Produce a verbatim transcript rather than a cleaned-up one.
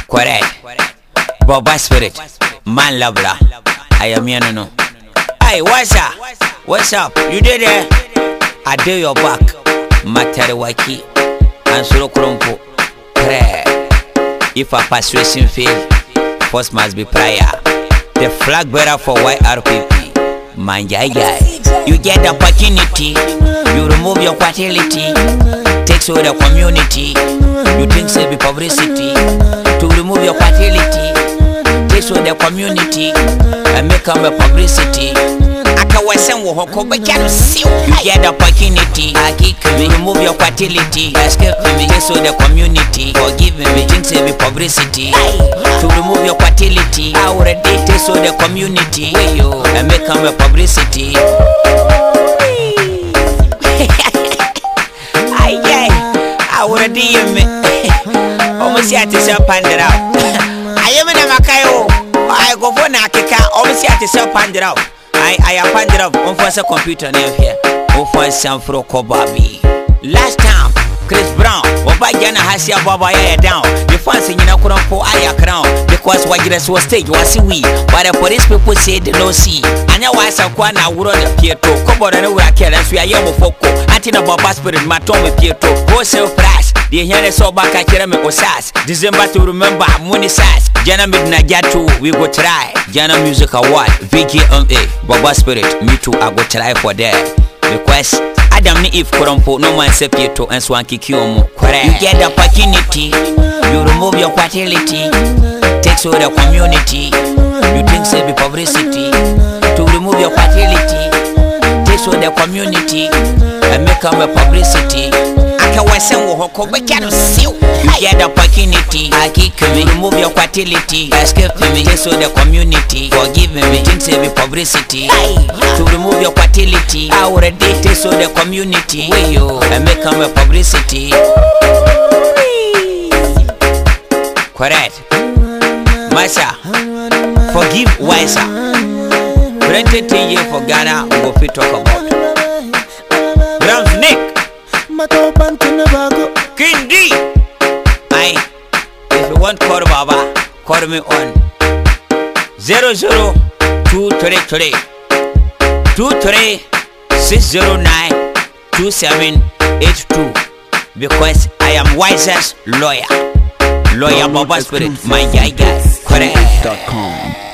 Correct. Baba Spirit. Man Labra. I am here no. Hey, what's up? What's up? You did it? I did your back. Materwaki. And Suro Krompo. Prayer. If a persuasion fail, first must be prayer. The flag bearer for Y R P P. Man, yeah, yeah. You get the opportunity. You remove your fertility. Takes over the community. You think so be publicity. To remove your fertility. Takes over the community. And make them a publicity. You get the opportunity. You remove your fertility. Escape me. Takes over the community. Forgive me. Think so be publicity. To remove your fertility. Already takes over the community. And make them a publicity. Already you me. Almost yet to sell pandit out. I am in a Makayo. I go for Nakika. Almost yet to sell pandit out. I I am pandit out on for a computer name here. Oh, for some fro kobabi. Last time, Chris Brown. Oba Jana has your baba down. The fans in your crown because what you was stage was we. But the police people say they don't see. And now I saw Kwana would on the Pietro. Cobo and we are careless. We are young folk. Antina Baba Spirit, my Tommy Pietro. Wholesale price. The Yana saw back at Jeremy Osas. December to remember Mooney Sass. Jana Midnight Jatu, we go try. Jana Music Award, V K M A. Baba Spirit, me too, I go try for that. Request. Adam ni if Kurompo, no man say Pietro and Swanky Kiomo. You get the opportunity, you remove your fertility, takes over the community, you think so be publicity. To remove your fertility, takes over the community, and make them a publicity. You get the opportunity, you remove your fertility, escape me, takes over the community, forgive me, think so be publicity. To remove your fertility, already takes over the community, and make them a publicity. Correct. Masa, forgive wiser. Plenty thing here for Ghana we go fit talk about. Brown Snake. King D. I, if you want call Baba, call me on zero zero two three three two three six zero nine two seven eight two because I am wisest lawyer. Lawyer Baba Spirit, my guy guy. Correct.